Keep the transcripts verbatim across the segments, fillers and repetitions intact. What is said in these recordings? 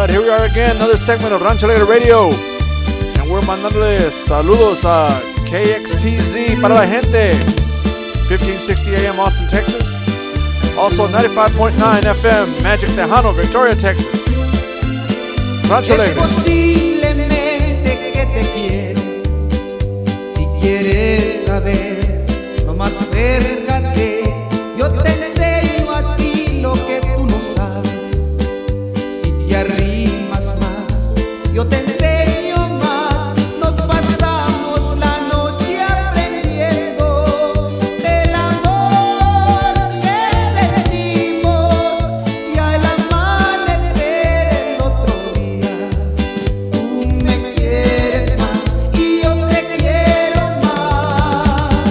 Alright, here we are again, another segment of Rancho Alegre Radio. And we're mandándole saludos a K X T Z para la gente. fifteen sixty A M Austin, Texas. Also ninety-five point nine F M Magic Tejano, Victoria, Texas. Rancho Alegre. Es posiblemente que te quiere. Si quieres saber, nomás acércate. Yo te enseño a ti lo que tú no sabes. Si te arrimas más, yo te enseño más. Nos pasamos la noche aprendiendo del amor que sentimos. Y al amanecer el otro día, tú me quieres más y yo te quiero más.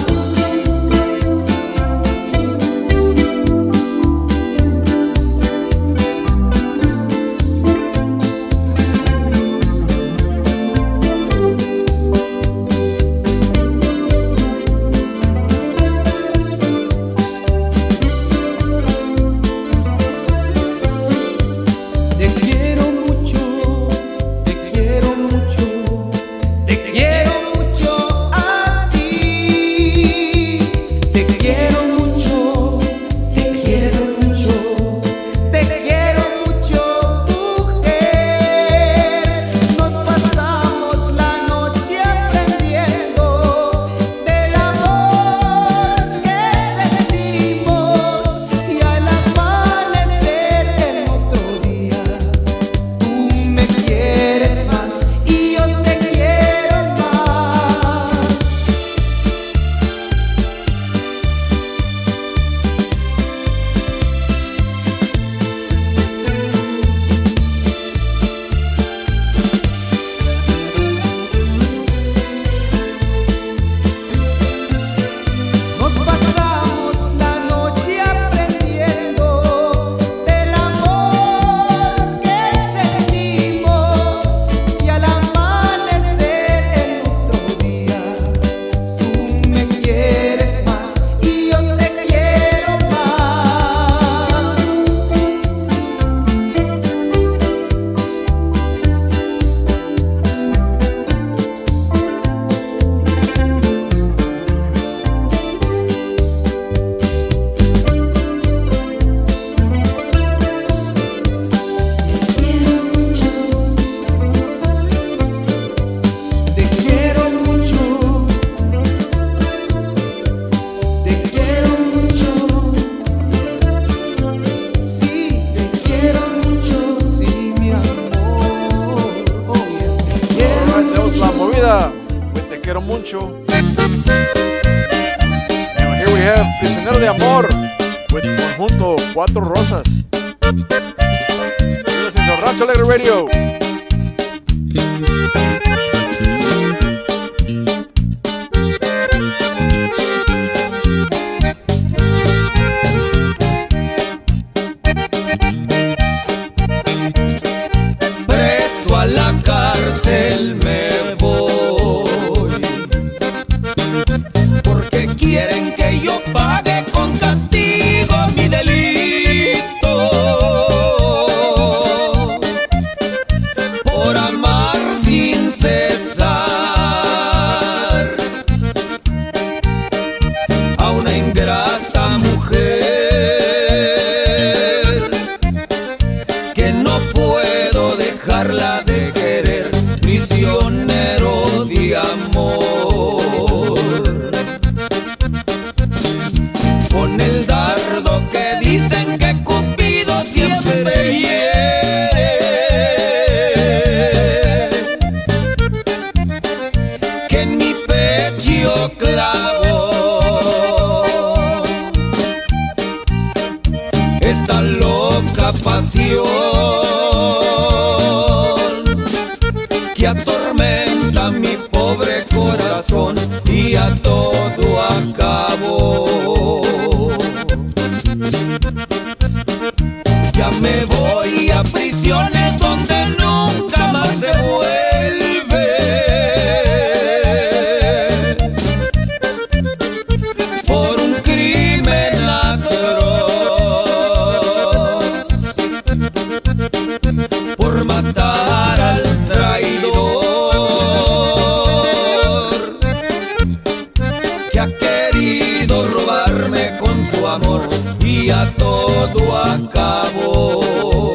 Te quiero mucho, te quiero mucho, te quiero mucho a ti. Te quiero mucho, te quiero mucho, te quiero mucho, mujer. Nos pasamos la noche aprendiendo del amor que sentimos. Y al amanecer el otro día, tú me quieres más y yo te quiero más. Nos pasamos la noche aprendiendo del amor que sentimos. Y al amanecer el otro día, tú me quieres más y yo te quiero más. Te quiero mucho, te quiero mucho, sí, te quiero mucho, sí, mi amor, oh, yeah, te quiero Alright, that was La mucho. Movida with Te Quiero Mucho. And here we have Prisionero de Amor with Conjunto Cuatro Rosas. You're listening to Rancho Alegre Radio. Preso a la cárcel me voy, porque quieren que yo pague con castigo mi delito. Por amar sin cesar a una ingrata mujer, que no puedo dejarla de querer, prisionero de amor. Con el dardo que dicen que Cupido siempre hiere, que en mi pecho clavo esta loca pasión que atormenta mi pobre corazón y a todo acabo. Ya me voy a prisiones donde nunca más se vuelve, por un crimen atroz, por matar y a todo acabó.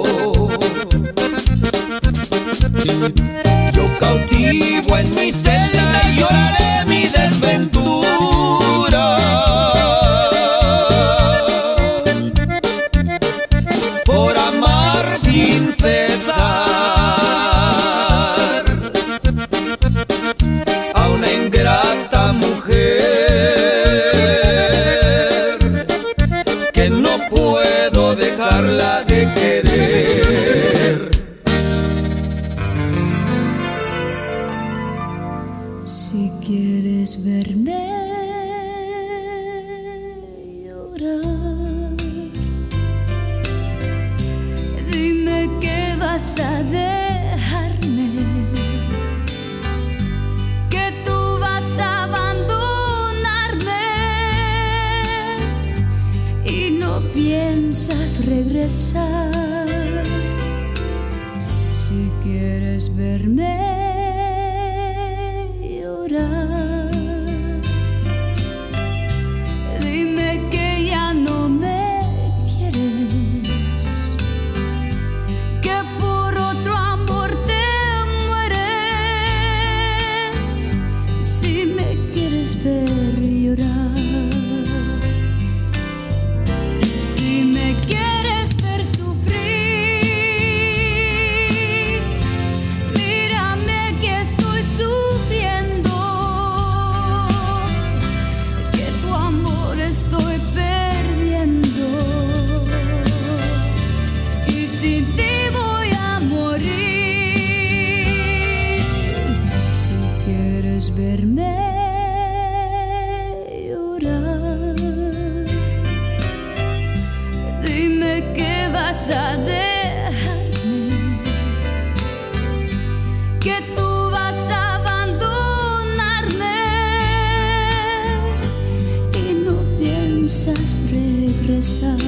Yo cautivo en mi celda y lloraré mi desventura por amar sin cesar a una ingrata mujer que no puedo dejarla de querer. Si quieres verme llorar, dime que vas a dejarme, que tú vas a abandonarme y no piensas regresar. Si quieres verme llorar, dime que ya no me quieres, que por otro amor te mueres. Si me quieres ver llorar, si me quieres ver sufrir, mírame que estoy sufriendo, que tu amor estoy perdiendo y sin ti voy a morir. Si quieres verme llorar, dime que vas a dejarme, que tú vas a abandonarme y no piensas regresar.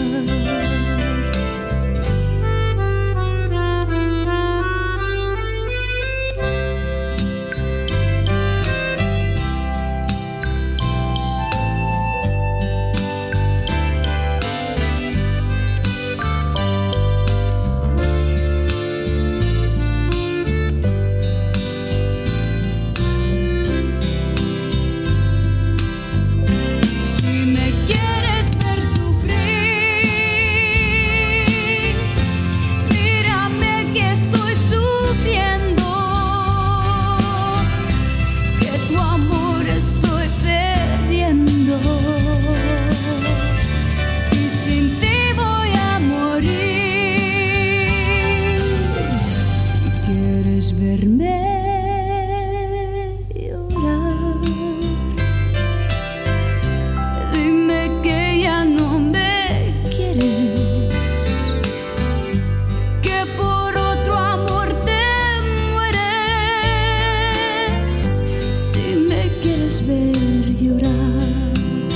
Si me quieres ver sufrir, mírame que estoy sufriendo, que tu amor estoy perdiendo y sin ti voy a morir. Si quieres verme llorar, dime que ya no me quieres, que por otro amor te mueres. Si me quieres ver llorar,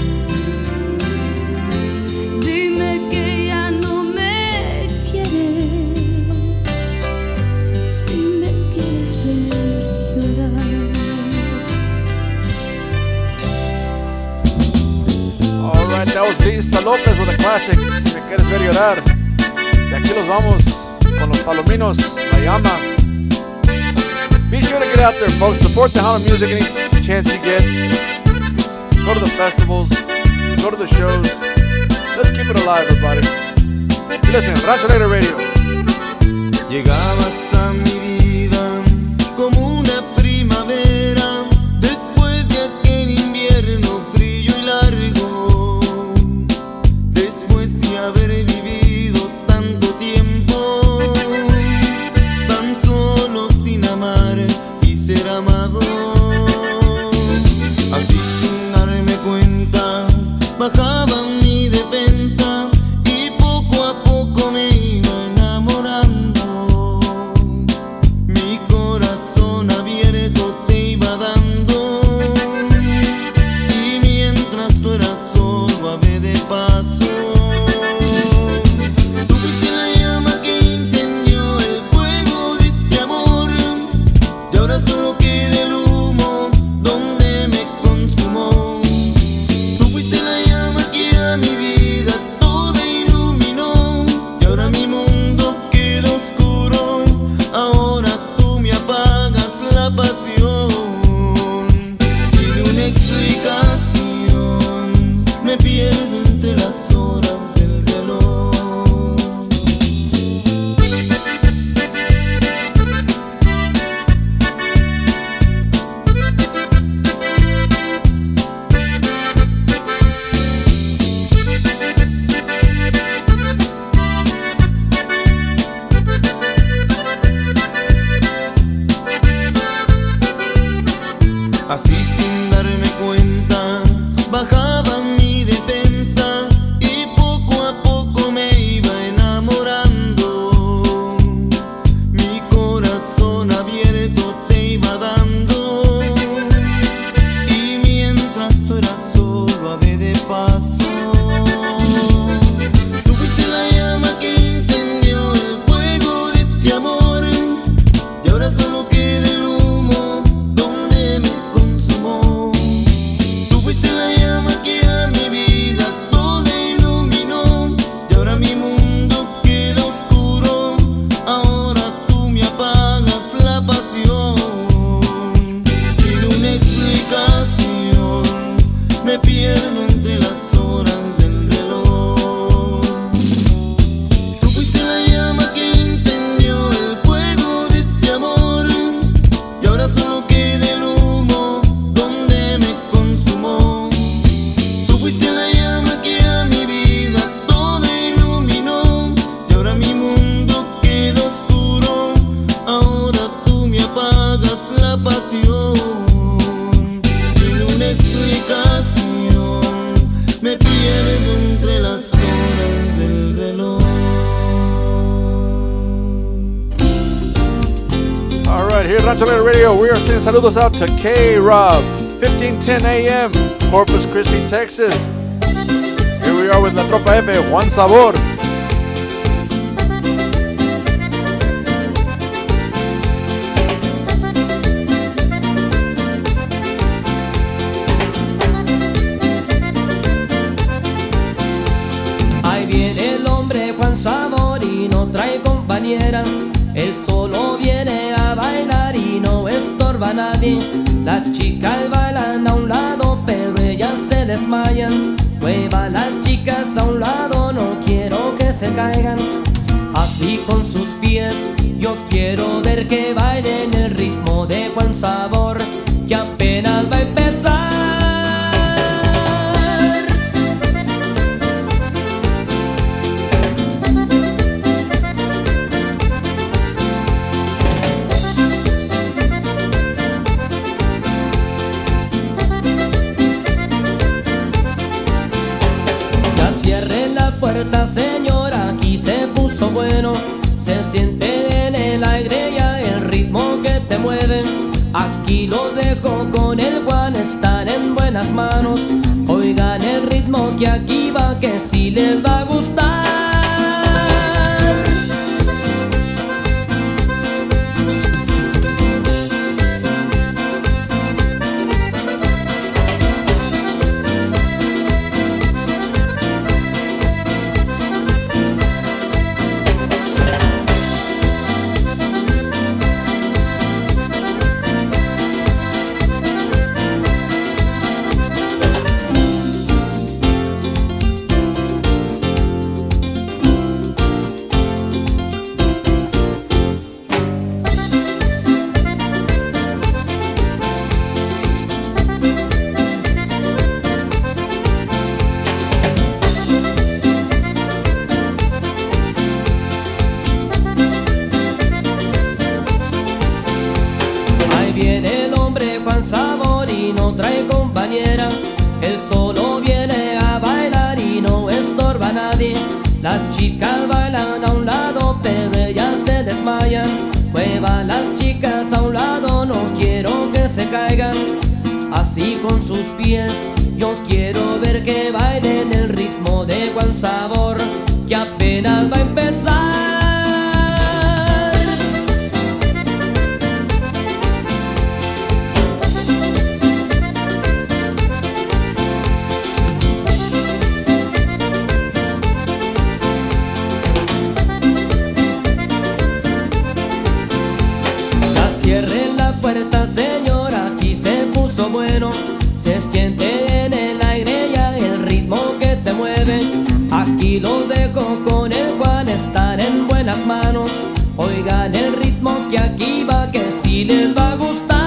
dime que ya no me quieres, si me quieres ver llorar. All right, that was Lisa Lopez with a classic, Si me quieres ver llorar. Y aquí los vamos con los Palominos, La Llama. Be sure to get out there, folks. Support the Hana music any chance you get. Go to the festivals, go to the shows. Let's keep it alive, everybody. Listen, Rancho Alegre Radio. Llegabas a mi vida como una primavera después de aquel invierno frío y largo, después de haber vivido tanto tiempo tan solo sin amar y ser amado. Así sin darme cuenta bajaba mi defensa y poco a poco me iba enamorando. mi mundo queda oscuro, ahora tú me apagas la pasión. Sin una explicación me pierdo entre las horas del reloj. Tú fuiste la llama que incendió el fuego de este amor, y ahora solo queda el humo donde me consumó. Tú fuiste la llama que a mi vida toda iluminó, y ahora mi mundo queda oscuro, ahora tú me apagas la pasión. Sin una explicación me pierdo entre las horas del reloj. All right, here at Rancho Alegre Radio, we are sending saludos out to K-Rob, fifteen ten A M, Corpus Christi, Texas. Here we are with La Tropa F, Juan Sabor. Ahí viene el hombre Juan Sabor y no trae compañera. Él solo viene a bailar y no estorba a nadie. Las chicas bailan a un lado pero ellas se desmayan. Mueva las chicas a un lado, no quiero que se caigan. Así con sus pies yo quiero ver que bailen el ritmo de Juan Sabor, que apenas va a empezar. Puerta, señora, aquí se puso bueno. Se siente en el aire ya el ritmo que te mueve. Aquí lo dejo con el Juan, están en buenas manos. Oigan el ritmo que aquí va, que sí les va a gustar. Viene el hombre Juan Sabor y no trae compañera. Él solo viene a bailar y no estorba a nadie. Las chicas bailan a un lado pero ellas se desmayan. Muevan las chicas a un lado, no quiero que se caigan. Así con sus pies yo quiero ver que bailen el ritmo de Juan Sabor, que apenas va a empezar. Puerta, señora, aquí se puso bueno. Se siente en el aire ya el ritmo que te mueve. Aquí lo dejo con el Juan, están en buenas manos. Oigan el ritmo que aquí va, que sí les va a gustar.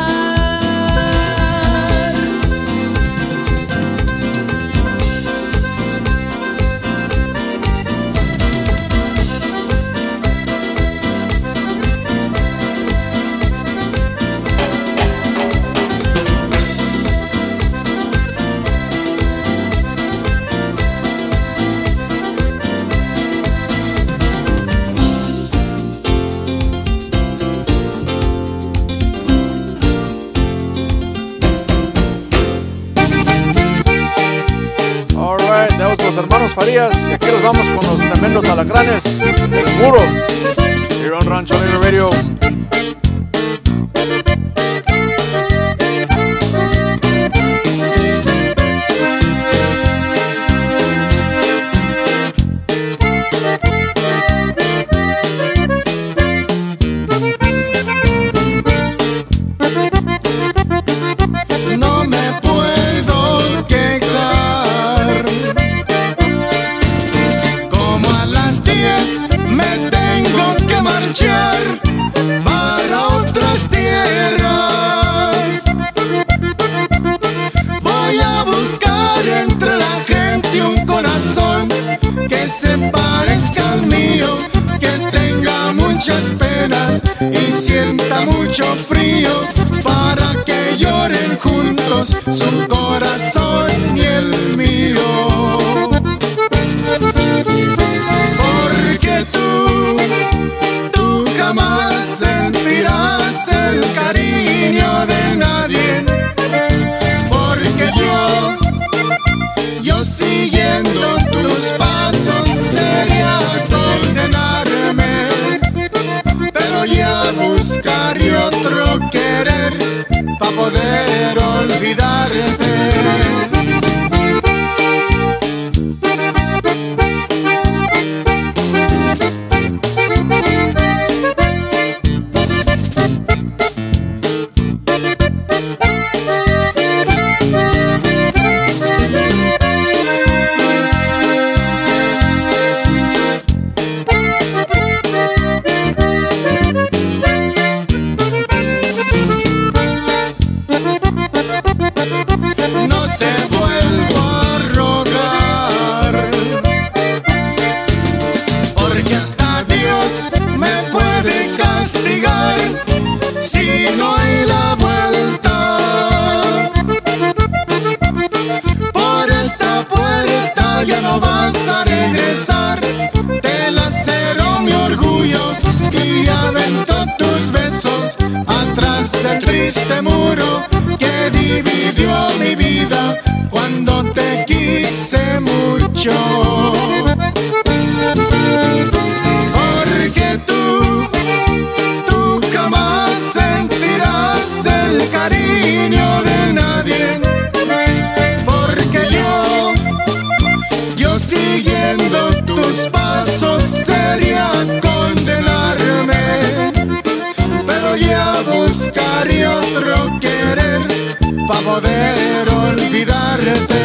Los hermanos Farías, y aquí nos vamos con los tremendos alacranes del muro. Here on Rancho Alegre Radio. y sienta mucho frío para que lloren juntos su corazón y el mío. Porque tú, tú jamás sentirás el cariño de nadie. Porque yo, yo siguiendo tus pasos sería condenarme, pero ya buscaré otro querer para poder olvidarte. Triste muro que dividió mi vida cuando te quise mucho. Porque tú, tú jamás sentirás el cariño de nadie. Porque yo, yo siguiendo tus pasos sería condenarme, pero ya buscaré otro querer para poder olvidarte.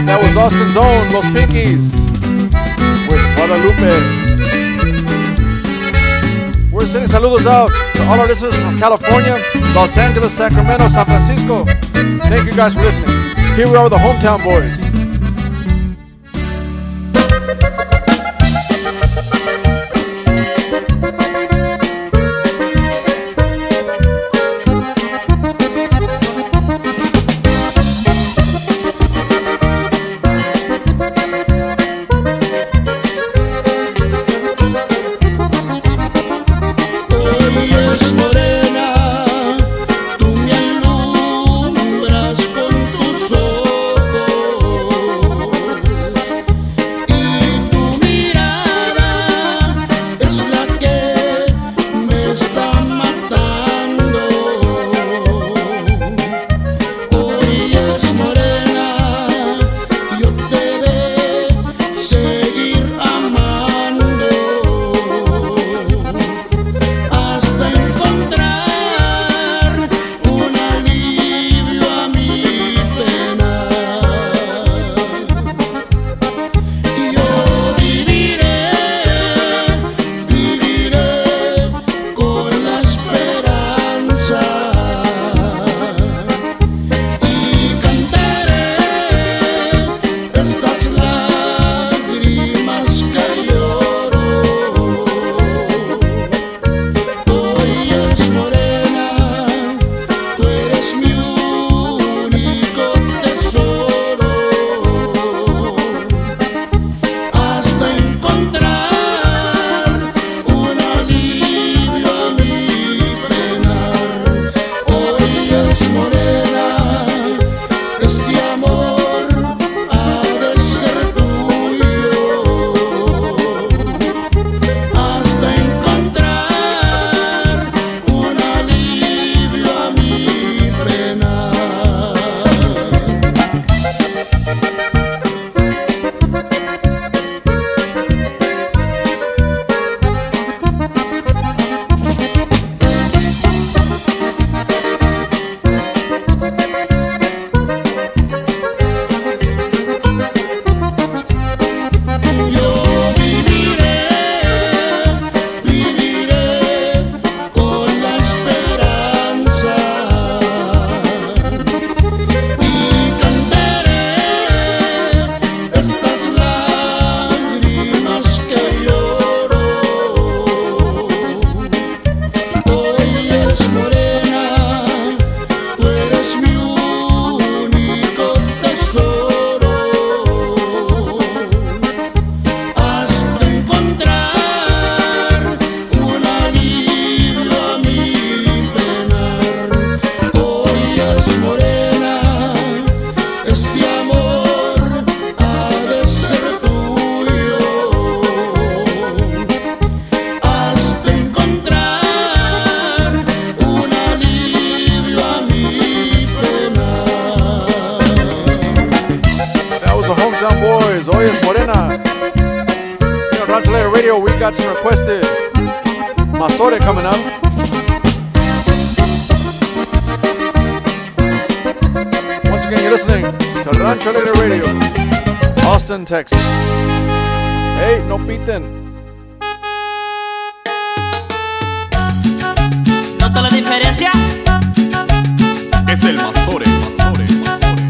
That was Austin's own Los Pinkies with Guadalupe. We're sending saludos out to all our listeners from California, Los Angeles, Sacramento, San Francisco. Thank you guys for listening. Here we are with the Hometown Boys. got some requested Mazore coming up. Once again, you're listening to Rancho Alegre Radio, Austin, Texas. Hey, no piten. ¿Nota la diferencia? Es el Mazore, Mazore, Mazore.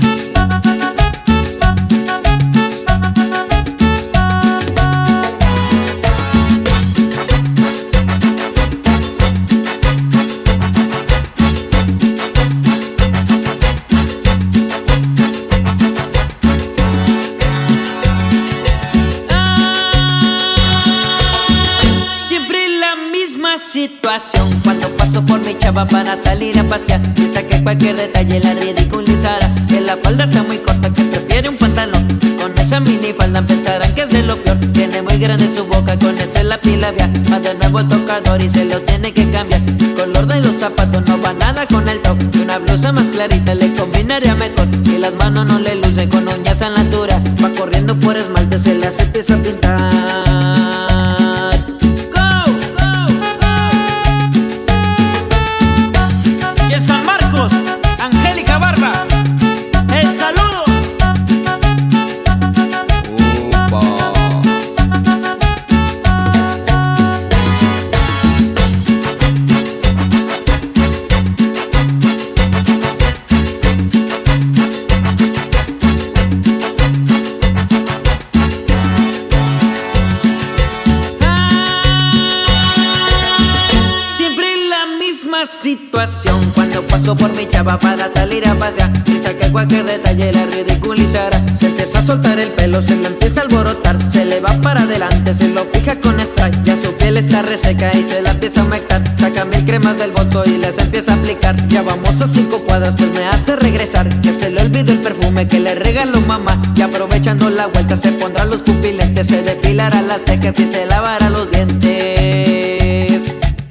Situación cuando paso por mi chava para salir a pasear, piensa que cualquier detalle la ridiculizará, que la falda está muy corta, que prefiere un pantalón. Con esa minifalda pensarán que es de lo peor. Tiene muy grande su boca, con ese lápiz labial. Va de nuevo el tocador y se lo tiene que cambiar. El color de los zapatos no va nada con el top. Y una blusa más clarita le combinaría mejor. Y las manos no le lucen con uñas a la altura. Va corriendo por esmalte, se le hace empieza a pintar. Angélica Barba, el saludo. situación cuando paso por mi chava para salir a pasear. Piensa que cualquier detalle la ridiculizará. Se empieza a soltar el pelo, se lo empieza a alborotar. Se le va para adelante, se lo fija con spray. Ya su piel está reseca y se la empieza a humectar. Saca mil cremas del bolso y las empieza a aplicar. Ya vamos a cinco cuadras, pues me hace regresar. Que se le olvidó el perfume que le regaló mamá. Y aprovechando la vuelta se pondrá los pupilentes. Se depilará las cejas y se lavará los dientes.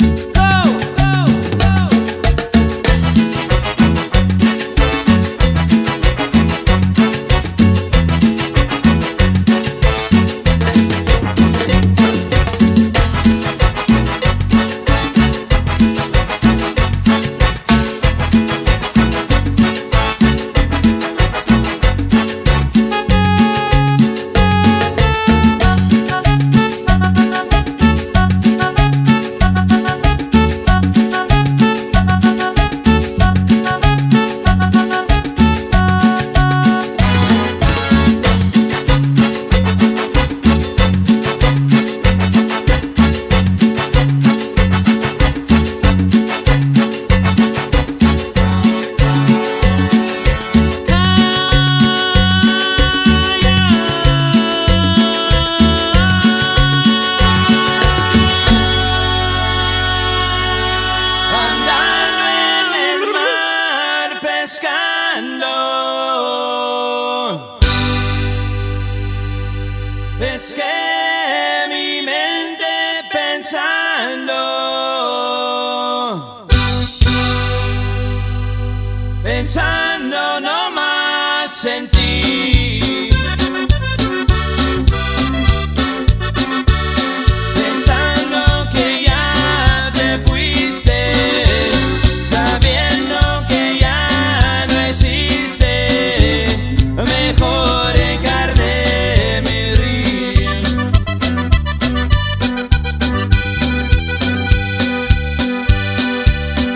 Es que mi mente pensando, pensando nomás en ti, pensando que ya te fuiste, sabiendo que ya no existe, mejor encarné mi río.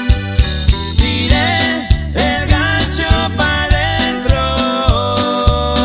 Tiré el gancho pa' dentro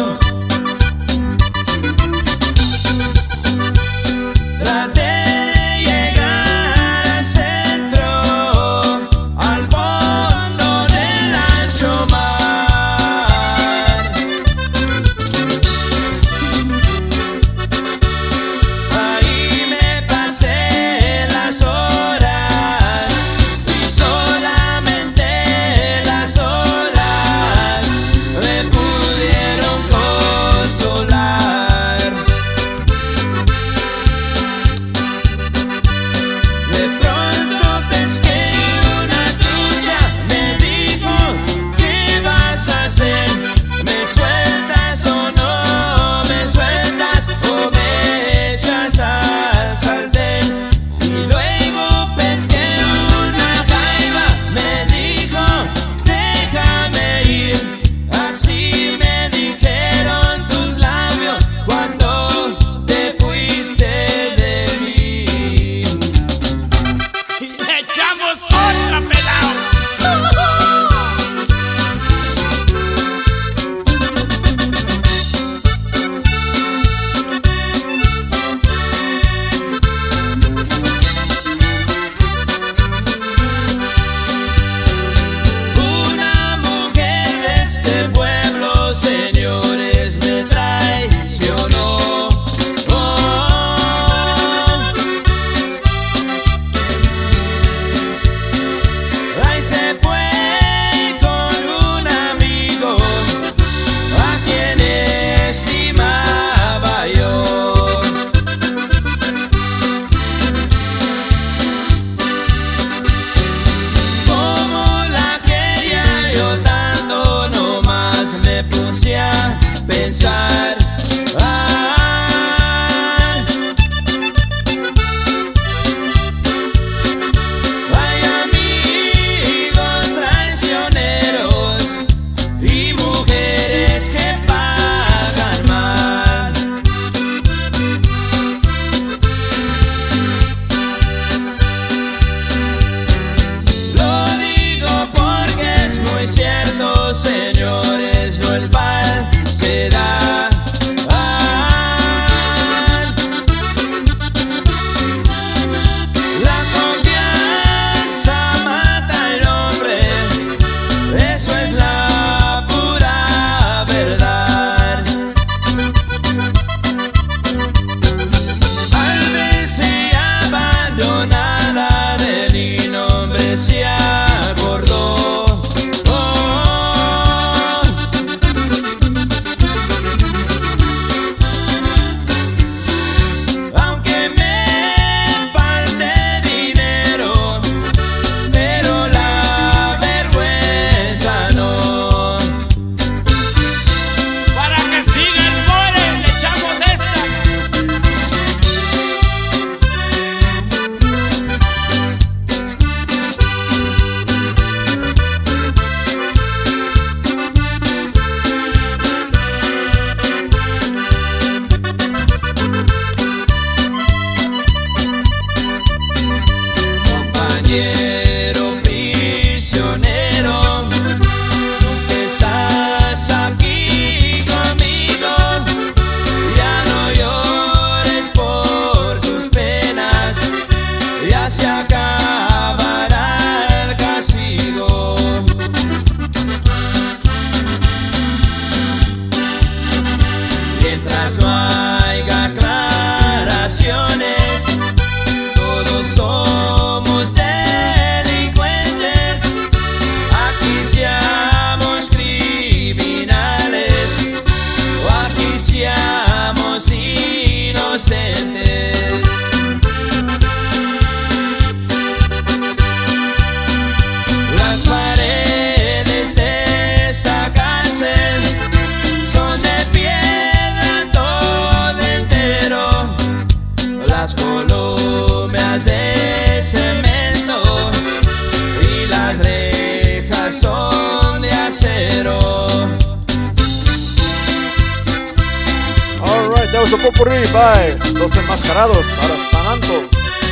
Here's a popurrí by Los Enmascarados out of San Anto.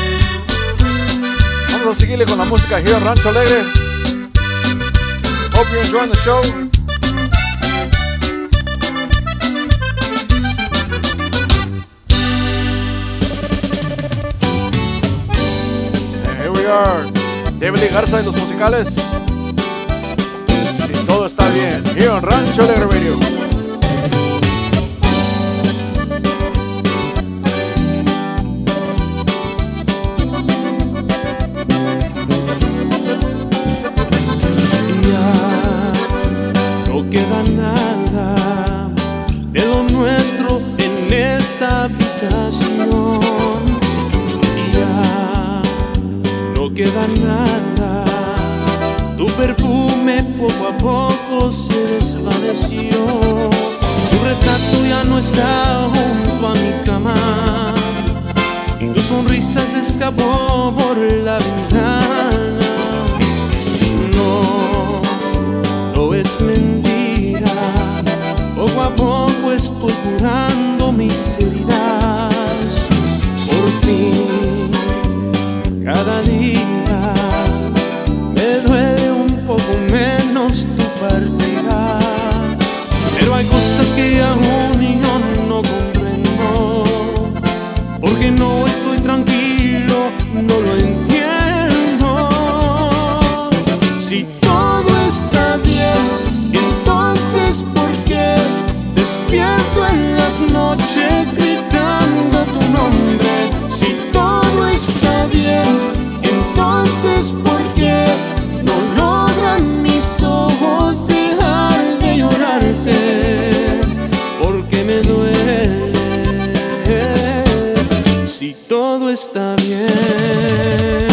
Vamos a seguirle con la música here en Rancho Alegre. Hope you're enjoying the show. And here we are, David Lee Garza y los musicales. Si todo está bien, here en Rancho Alegre Radio. Queda nada de lo nuestro en esta habitación. Ya no queda nada. Tu perfume poco a poco se desvaneció. Tu retrato ya no está junto a mi cama. Y tu sonrisa se escapó por la ventana. No, no es mentira. Poco a poco estoy curando mis heridas. Por fin, cada día me duele un poco menos tu partida. Pero hay cosas que aún yo no comprendo. Porque no estoy tranquilo, no lo entiendo. Si todo está bien, entonces ¿por qué despierto en las noches gritando tu nombre? Si todo está bien, entonces ¿por qué no logran mis ojos dejar de llorarte? Porque me duele. Si todo está bien.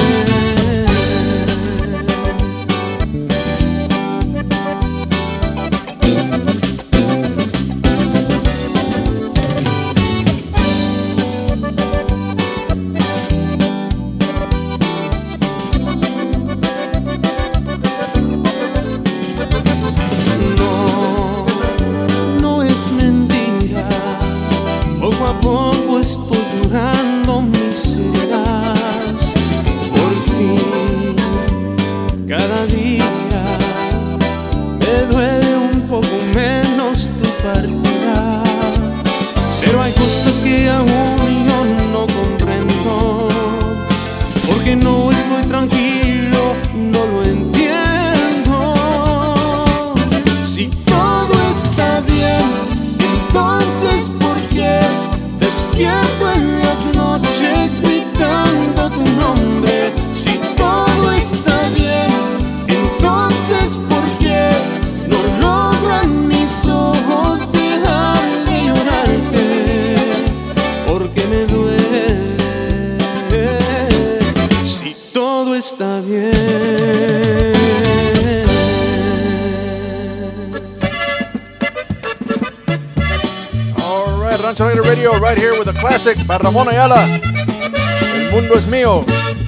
Poco estoy curando mis heridas. Por fin, cada día me duele un poco menos tu partida. Pero hay cosas que aún yo no comprendo. Porque no estoy tranquilo, no lo entiendo. Si todo está bien, entonces ¿por qué despierto en las noches gritando tu nombre? Si todo está bien, entonces ¿por qué no logran mis ojos dejar de llorarte? Porque me duele. Si todo está bien. Rancho Alegre Radio, right here with a classic by Ramón Ayala. El mundo es mío.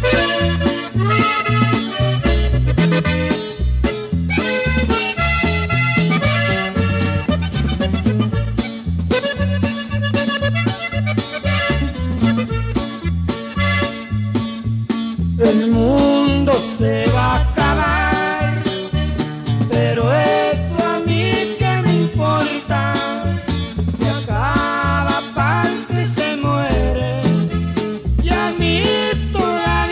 El mundo se va a acabar, pero eso a mí que me importa. Se acaba, parte se muere, y a mí toda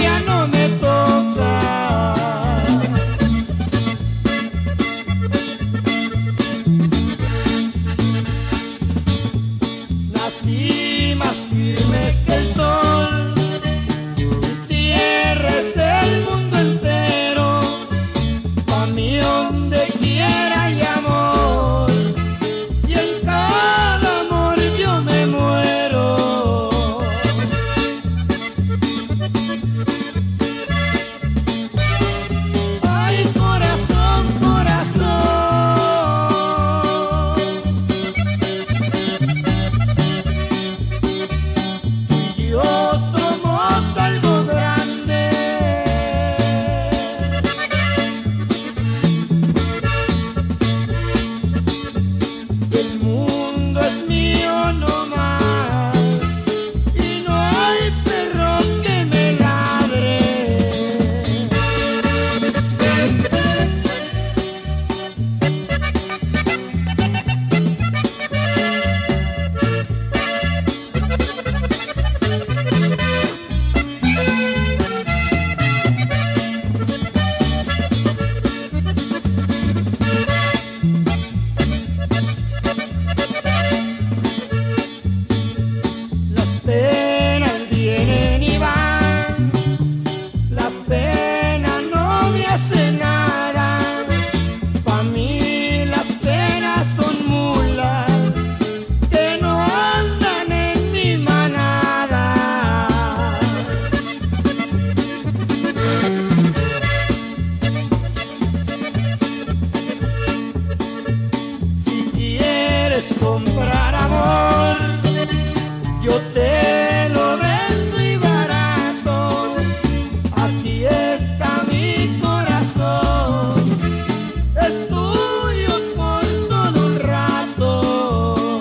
quieres comprar amor, yo te lo vendo y barato. Aquí está mi corazón, es tuyo por todo un rato.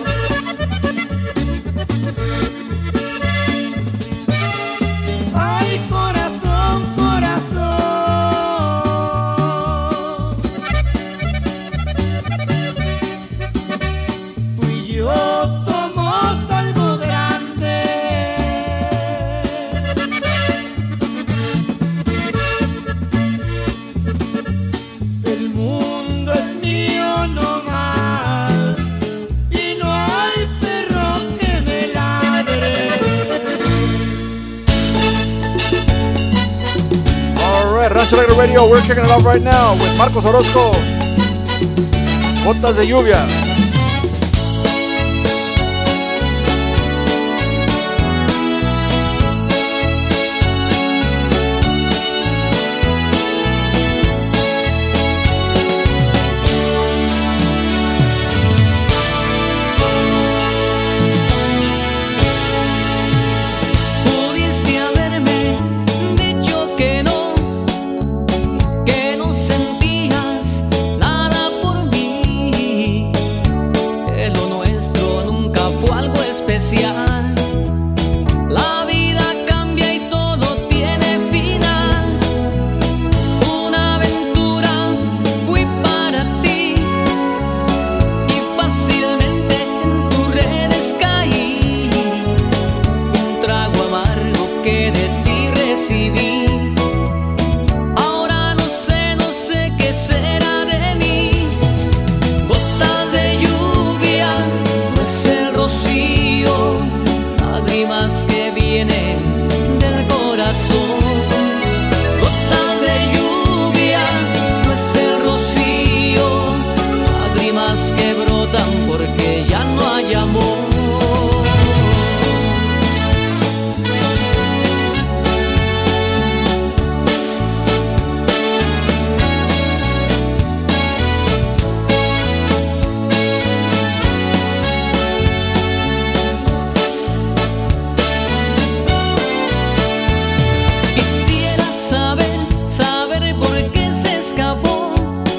Ay, corazón, corazón, tú y yo somos algo grande. El mundo es mío no más y no hay perro que me ladre. All right, Rancho Alegre Radio, we're kicking it off right now with Marcos Orozco, Gotas de Lluvia. Pudiste haberme dicho que no, que no sentías nada por mí, que lo nuestro nunca fue algo especial. La vida cambia y todo tiene final. Una aventura fui para ti y fácilmente en tus redes caí. Un trago amargo que de ti recibí. Ahora no sé, no sé qué será de mí. Gotas de lluvia, no es el rocío, lágrimas que vienen del corazón. Gotas de lluvia, no es el rocío, lágrimas que brotan porque ya no hay amor. Quisiera saber, saber por qué se escapó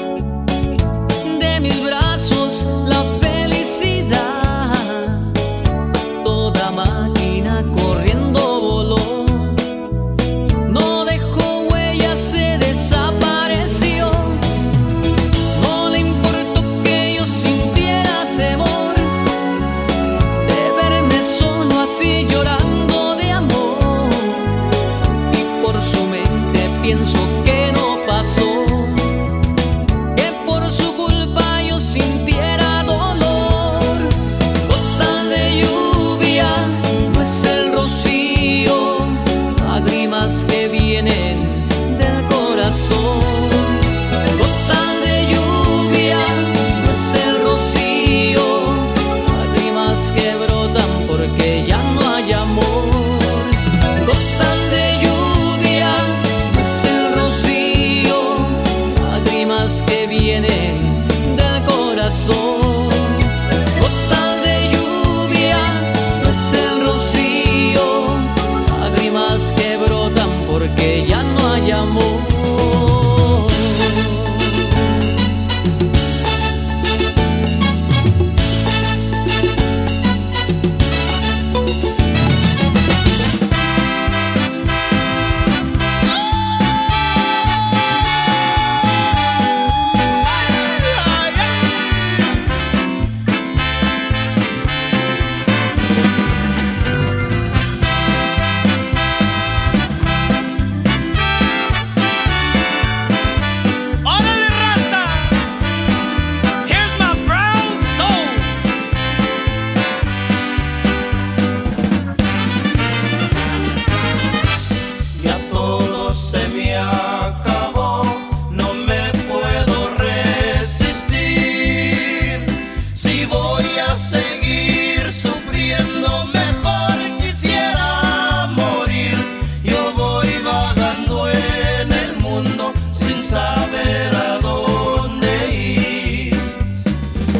de mis brazos la felicidad. Toda máquina corriendo voló, no dejó huella, se desapareció. No le importó que yo sintiera temor de verme solo así llorando de amor. Y por su mente pienso que no pasó, que por su culpa yo sintiera dolor. Gotas de lluvia, no es el rocío, lágrimas que vienen del corazón. Gotas de lluvia, no es el rocío, lágrimas que brotan porque ya no hay amor. Gotas de lluvia, no es el rocío, lágrimas que vienen del corazón. Gotas de lluvia, no es el rocío, lágrimas que brotan porque ya no hay amor.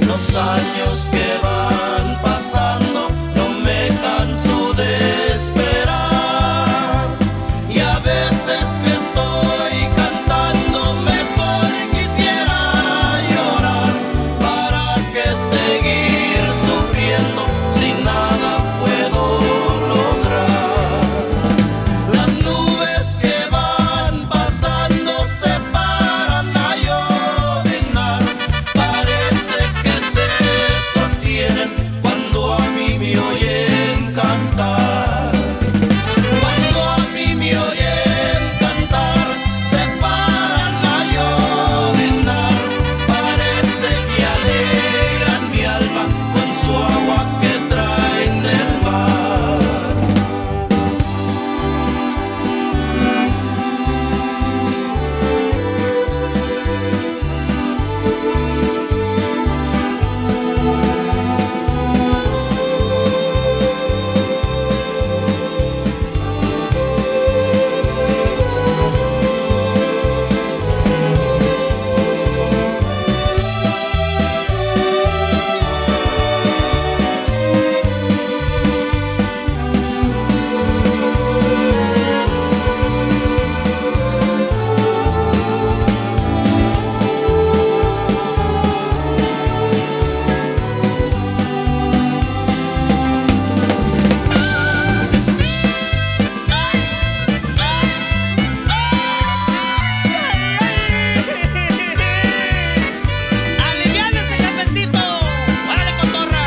Los años que van pasando no me canso de esperar, y a veces que estoy cantando mejor quisiera llorar. ¿Para qué seguir sufriendo si nada puedo lograr? Las nubes que van pasando se paran a lloviznar, parece que se sostienen cuando a mí me oyen cantar. Cuando a mí me oyen cantar, se paran a lloviznar, parece que alegran mi alma con su agua que traen del mar. ¡Aliviánese, jefecito! ¡Órale, cotorra!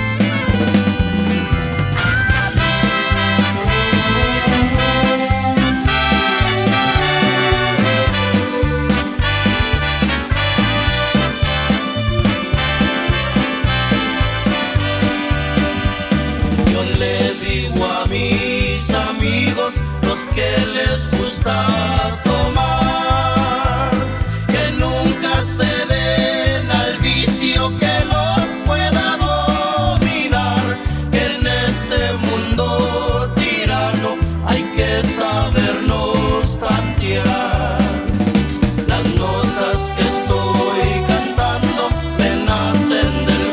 Yo les digo a mis amigos, los que les gusta tomar, que nunca se den al vicio que los pueda dominar, que en este mundo tirano hay que sabernos tantear. Las notas que estoy cantando me nacen del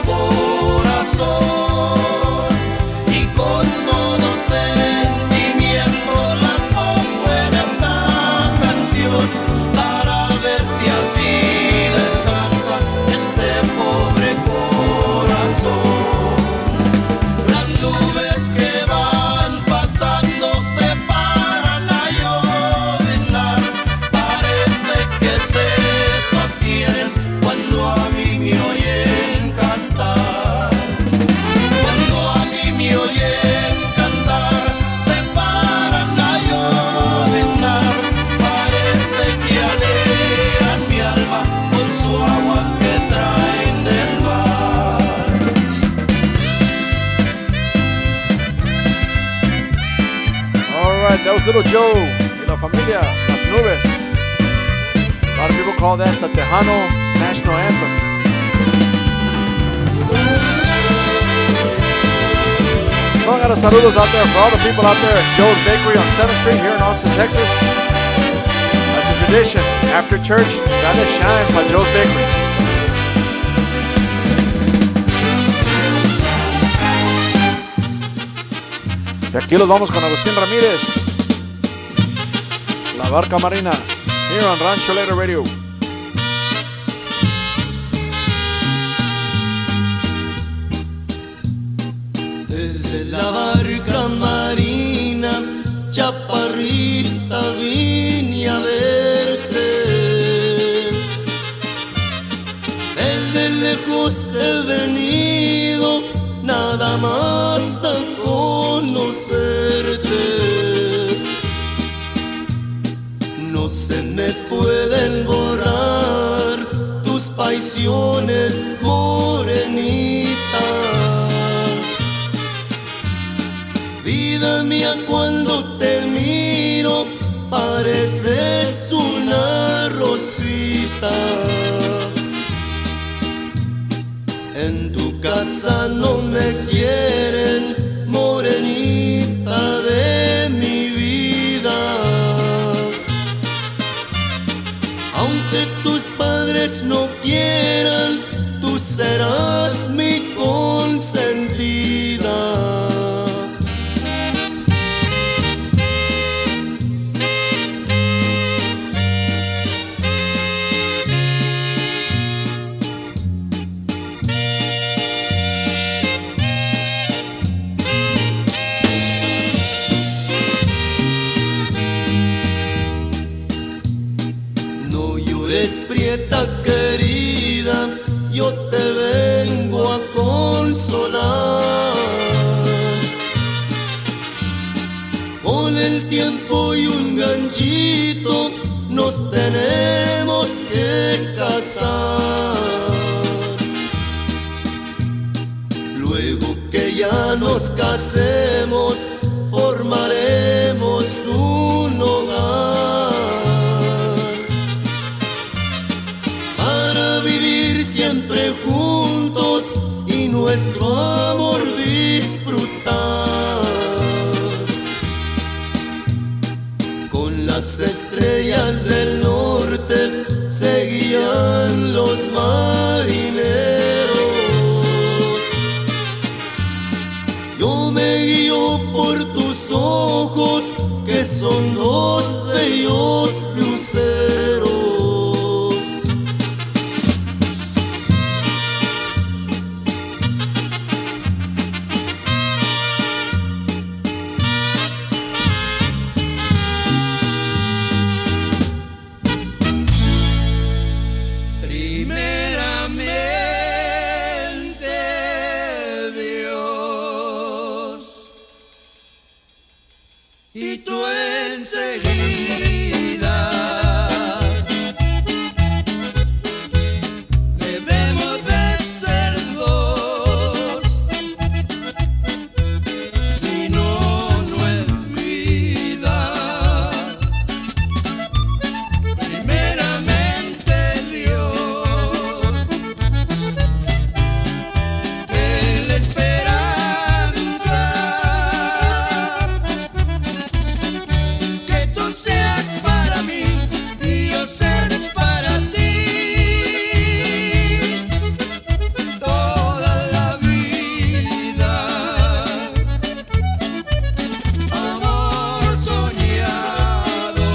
corazón, y con todo sentimiento las pongo en esta canción, para ver si así descansa este pobre corazón. Las nubes que van pasando se paran a lloviznar, parece que se sostienen cuando a mí me oyen cantar. Cuando a mí me oyen cantar, se paran a lloviznar, parece que alegran mi alma con su agua que traen del mar. All right, that was Little Joe y la familia, Las Nubes. A lot of people call that the Tejano National Anthem. Well, I got a saludos out there for all the people out there at Joe's Bakery on seventh Street here in Austin, Texas. That's a tradition. After church, gotta shine by Joe's Bakery. Y aquí los vamos con Agustín Ramírez, La Barca Marina, here on Rancho Later Radio. Desde la barca marina, chaparrita, vine a verte. Desde lejos he venido, nada más a conocerte. No se me pueden borrar tus paisiones, morenita. Vida mía, cuando te miro, pareces una rosita. En tu casa no me quieren, morenita de mi vida. Aunque tus padres no quieran, tú serás te vengo a consolar. Con el tiempo y un ganchito nos tenemos que casar. Luego que ya nos casemos, formaremos un hogar para vivir siempre juntos y nuestro amor disfrutar. Con las estrellas del norte seguían los marineros. Yo me guío por tus ojos, que son dos bellos luceros. Y tú enseguida debemos de ser dos, si no, no es vida. Primeramente Dios, que la esperanza seas para mí y yo ser para ti toda la vida. Amor soñado,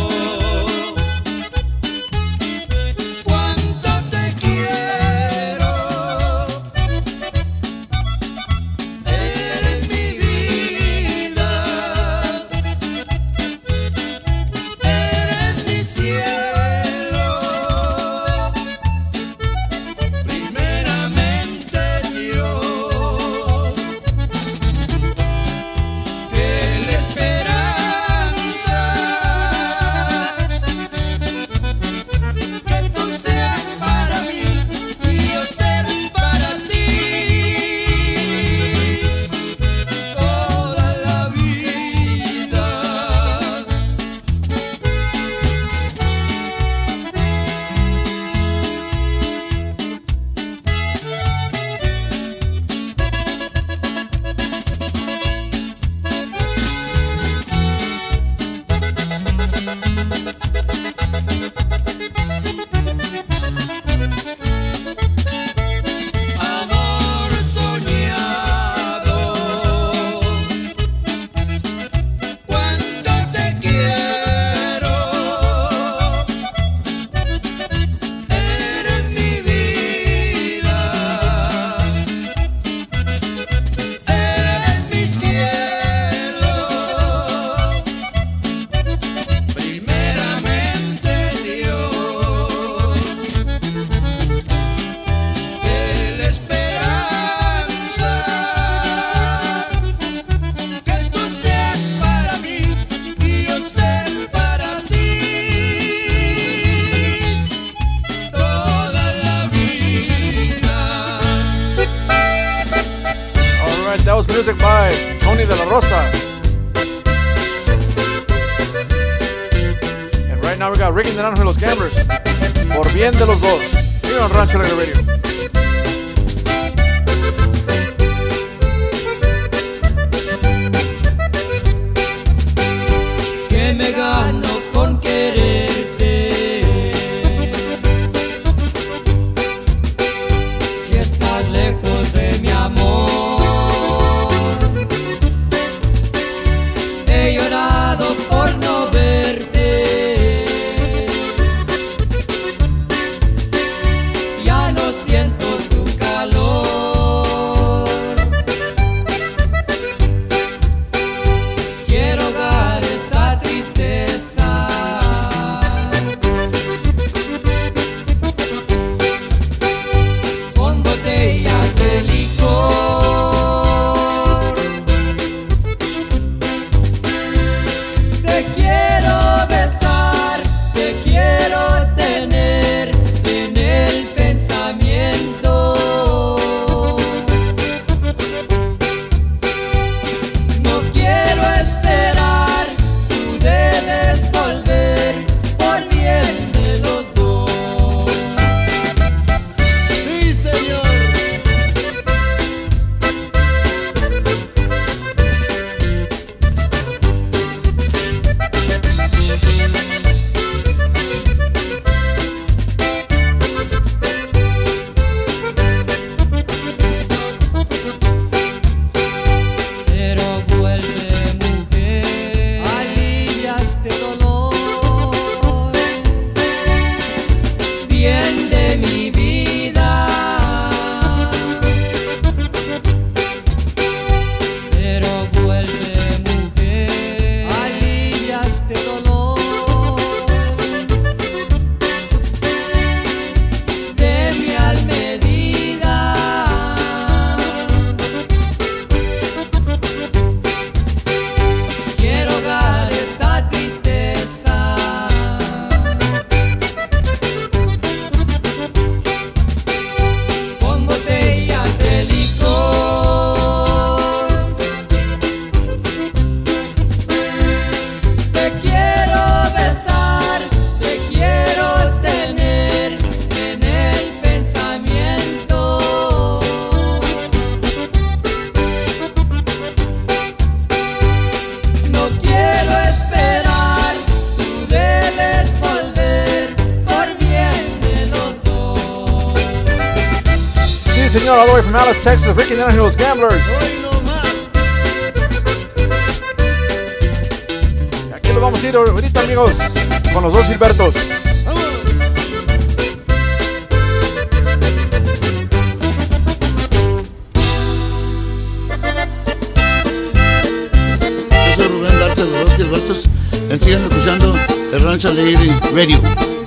cuánto te quiero, eres mi vida. Cielo, primeramente Dios, que la esperanza, que tú seas para mí y yo ser para ti toda la vida. Amor soñado, cuánto te quiero, eres mi vida, eres mi cielo, primeramente Dios, que la esperanza, que tú seas para mí y yo ser para ti toda la vida. All right, that was music by Tony de la Rosa. And right now we got Ricky Naranjo y los Gamblers. Por bien de los dos. Here on Rancho Alegre Radio. Que me gano con quererte, si estás lejos de mi amor. He llorado por no verte, ya no siento Sí, señor, all the way from Alice, Texas, Ricky and los Gamblers. Y aquí los vamos a ir ahorita, amigos, con los dos Gilbertos. Yo soy Rubén Garza de los dos Gilbertos. Sigan escuchando el Rancho Alegre Radio.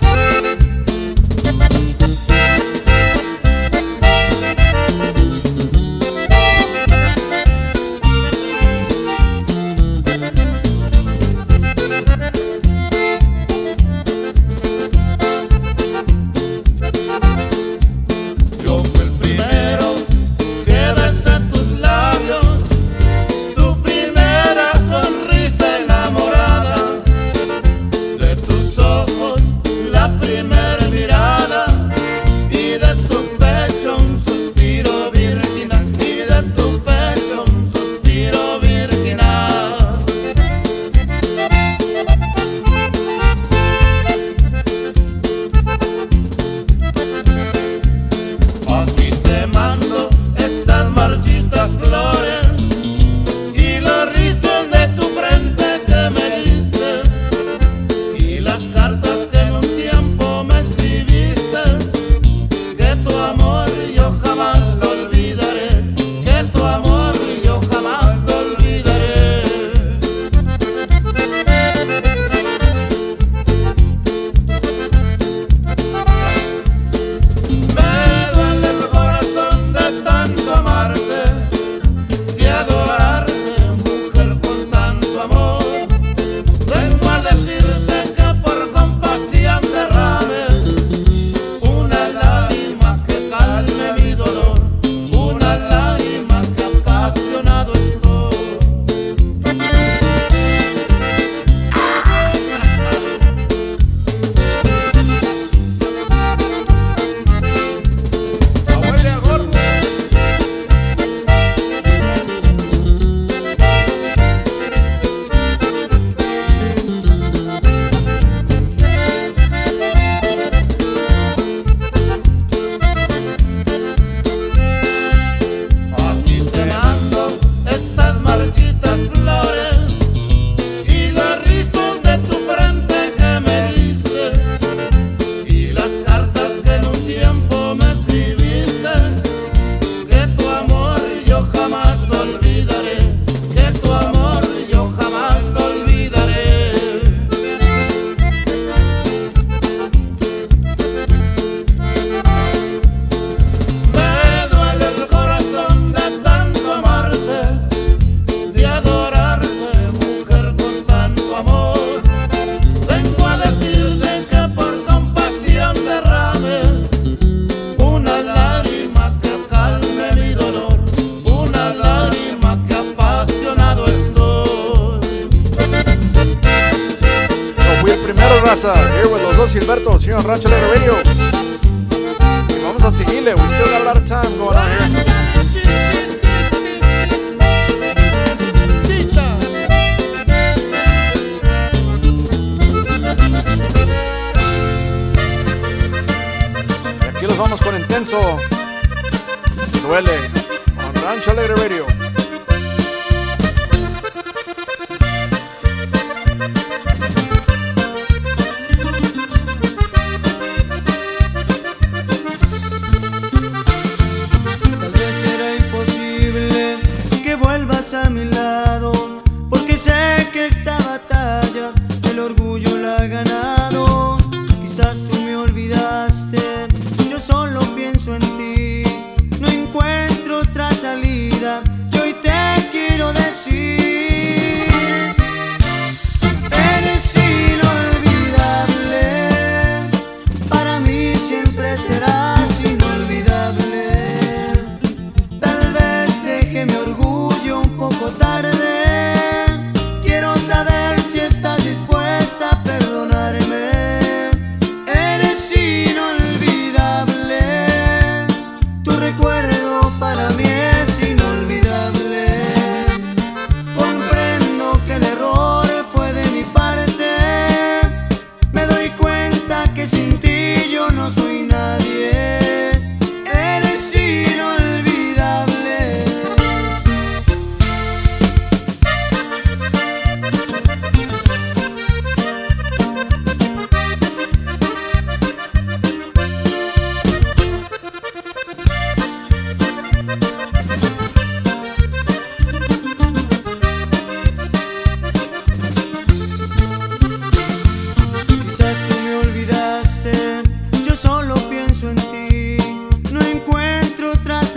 Here with los dos Gilbertos here on Rancho Alegre Radio. Y vamos a seguirle. We still got a lot of time going on here. Y aquí los vamos con Intenso. Duele on Rancho Alegre Radio. A mi lado, porque sé que esta batalla el orgullo la ha ganado. Quizás tú me olvidaste, yo solo pienso en ti, no encuentro otra salida, y hoy te quiero decir: eres inolvidable, para mí siempre serás inolvidable. Tal vez deje mi orgullo un poco tarde, quiero saber si estás dispuesta a perdonarme. Eres inolvidable, tu recuerdo para mí es inolvidable. Comprendo que el error fue de mi parte, me doy cuenta que sin ti yo no soy nadie. Eres inolvidable.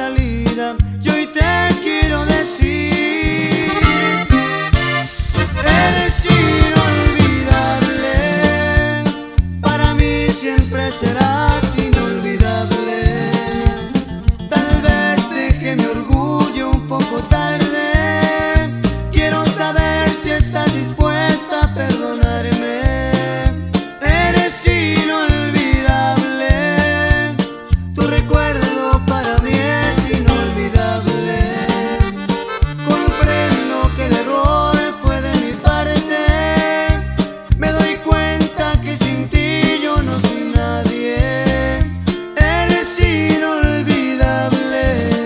salida, yo hoy te quiero decir: eres inolvidable, para mí siempre serás inolvidable. Tal vez dejé mi orgullo un poco tarde, quiero saber si estás dispuesta a perdonarme. Eres inolvidable, tu recuerdo para mí es inolvidable. Comprendo que el error fue de mi parte, me doy cuenta que sin ti yo no soy nadie. Eres inolvidable.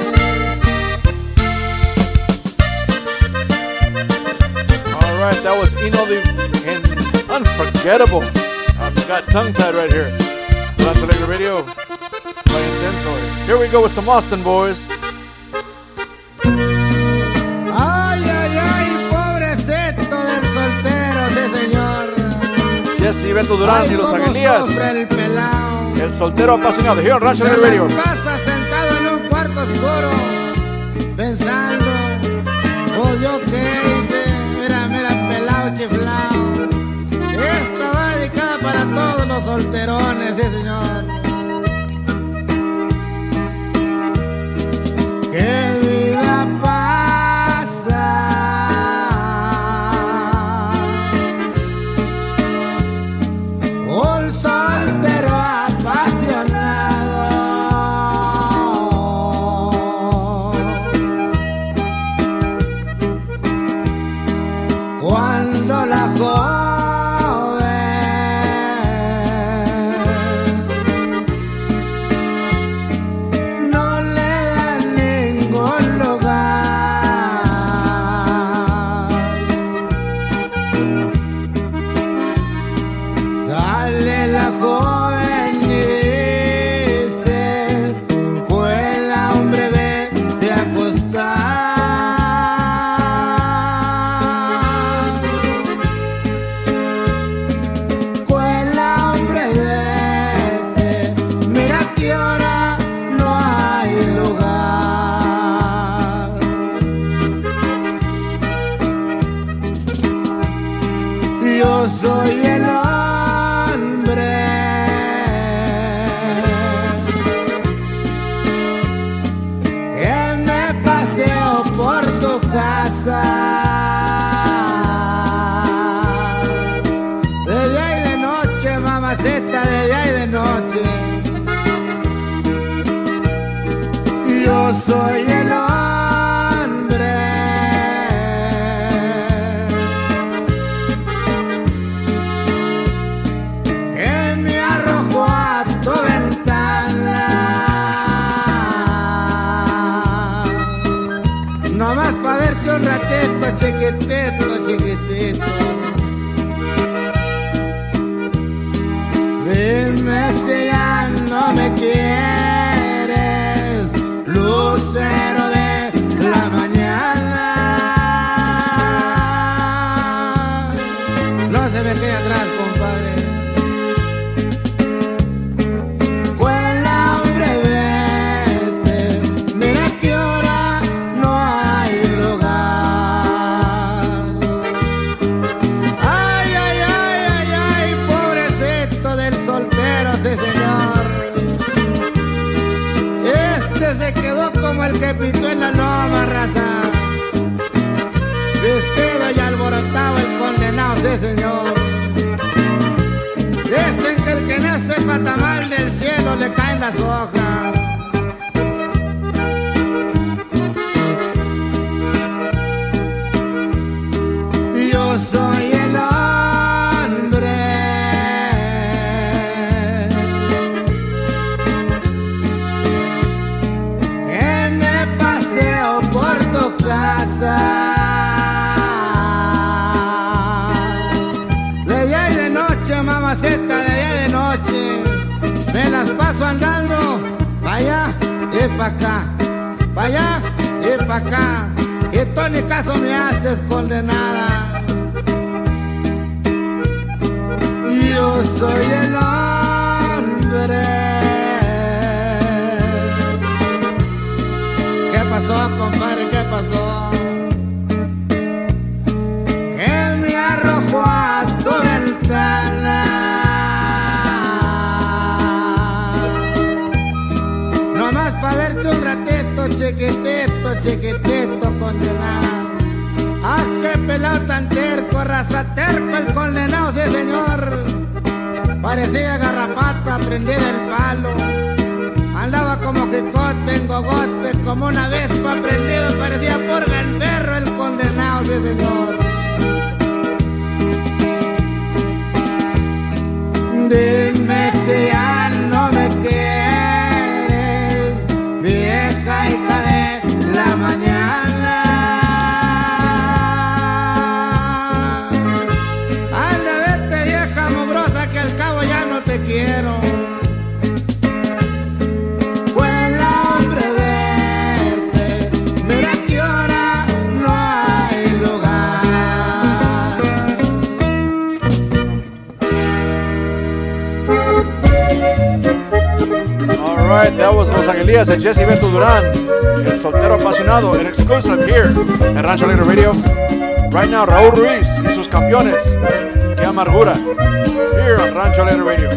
All right, that was inolvidable and unforgettable. I've got tongue-tied right here. Rancho Alegre Radio, playing Densoy. Here we go with some Austin boys. Ay, ay, ay, pobrecito del soltero, sí señor. Jesse, Beto Durán Ay, y los cómo Aguilías. sufre el pelao. El soltero apasionado. Here on Rancho Se Alegre Radio. la pasa sentado en un cuarto oscuro, pensando, oh, yo qué hice, mira, mira, pelao chiflao. Esta va dedicada para todos los solterones, sí señor. Qué vida pasa, un soltero apasionado. Cuando la joven no le da ningún lugar, sale la joven y dice: cuela, hombre, vete a acostar. Cuela, hombre, vete, mira que hora no hay lugar. Yo soy el hombre que me paseo por tu casa, de día y de noche, mamacita, de día y de noche. Yo soy el hombre que me arrojó a tu ventana, nomás pa' verte un ratito, chiquitito, chiquitito. Dime si ya no me quieres, lucero de la mañana. No se me quede atrás, compadre. Cuela, hombre, vete, mira que hora no hay lugar. Ay, ay, ay, ay, ay, pobrecito del soltero, sí señor. Este se quedó como el que pintó en la loma, raza, vestido y alborotado el condenado, sí señor. Dicen que el que nace patamal del cielo le caen las hojas. Yo soy el hombre que me paseo por tu casa, de día y de noche, mamacita, de día y de noche. Me las paso andando pa' allá y pa' acá, pa' allá y pa' acá, y tú ni caso me haces, condenada. Yo soy el hombre pasó, compadre? ¿Qué pasó? Que me arrojó a tu ventana, nomás pa' verte un ratito, chiquitito, chiquitito, condenado. ¡Ah, qué pelado tan terco, raza terco el condenado, sí señor! Parecía garrapata prendida del palo, andaba como jicote en gogote, como una vespa prendido, parecía porga en perro el condenado, sí señor. Dime si ya no me quieres, vieja hija de la mañana. Anda, vete vieja mugrosa, que al cabo ya no te quiero. Alright, that was Los Angelías and Jesse Beto Durán, el soltero apasionado, en exclusive here en Rancho Alegre Radio. Right now, Raúl Ruiz y sus campeones, Qué Amargura, here on Rancho Alegre Radio.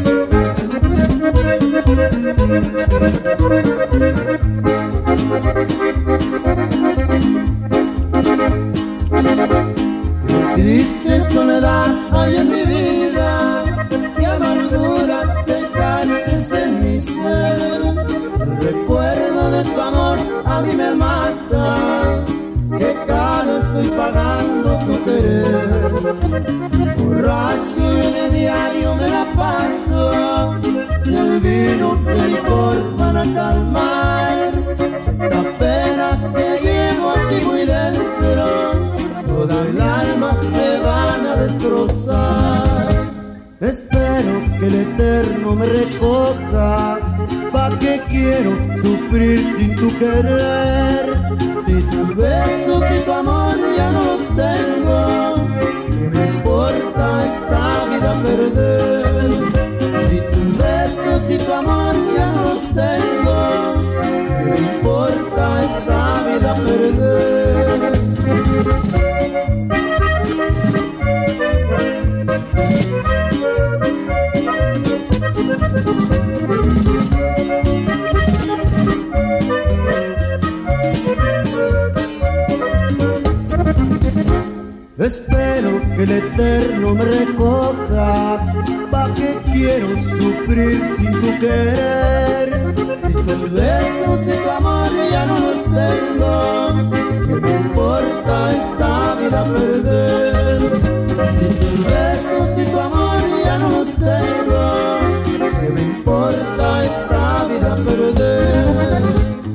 Qué triste soledad hay en mi vida, qué amargura dejaste en mi ser. El recuerdo de tu amor a mí me mata, qué caro estoy pagando tu querer. Borracho y en el diario me la paso, y el vino y el licor van a calmar esta pena que llevo aquí muy dentro. Toda el alma me van a destrozar. Espero que el Eterno me recoja, pa' que quiero sufrir sin tu querer. Si tus besos y tu amor ya no los tengo, ¿qué me importa esta vida perder? Si tus besos y tu amor ya no los tengo, ¿qué me importa esta vida perder? Espero que el Eterno me recoja, pa' que quiero sufrir sin tu querer. Si tus besos y tu amor ya no los tengo, ¿qué me importa esta vida perder? Si tus besos y tu amor ya no los tengo, ¿qué me importa esta vida perder?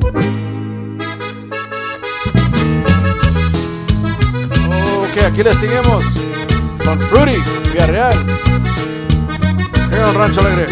Aquí le seguimos con Fruity, Villarreal, en el Rancho Alegre.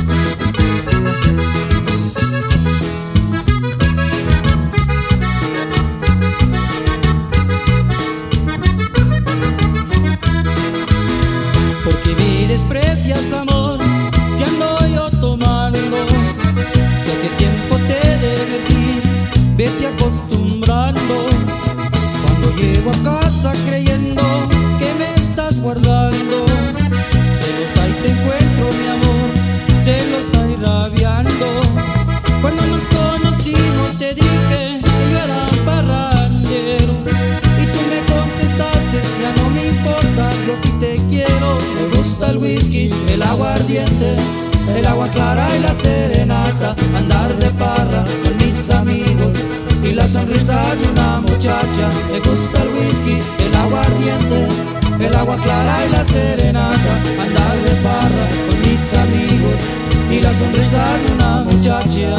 Porque me desprecias, amor, si ando yo tomando. Si hace tiempo te divertí, vete acostumbrando. Cuando llego a casa creyendo que me estás guardando, celos ahí te encuentro, mi amor, celos ahí rabiando. Cuando nos conocimos te dije que yo era parrandero, y tú me contestaste, ya no me importa, yo sí te quiero. Me gusta el whisky, el aguardiente, el agua clara y la serenata, andar de parra con mis amigos y la sonrisa de una muchacha. Me gusta el whisky, el aguardiente, el agua clara y la serenata, andar de parra con mis amigos y la sonrisa de una muchacha.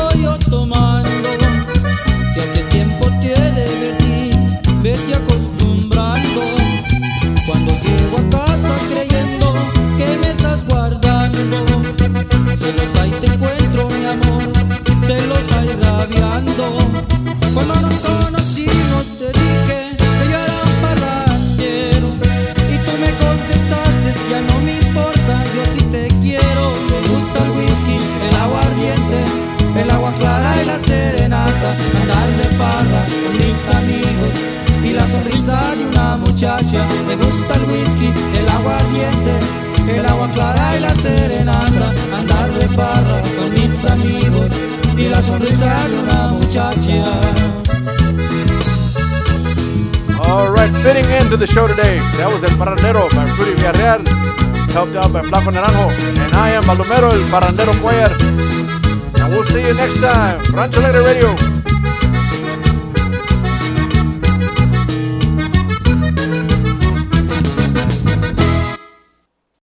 Vete acostumbrando. agua clara y la serenata, andar de parra con mis amigos y la sonrisa de una muchacha. All right, fitting into the show today, that was El Parrandero by Rudy Villarreal, helped out by Flaco Naranjo, and I am Baldomero, El Parrandero Cuellar. And we'll see you next time. Rancho Alegre Radio.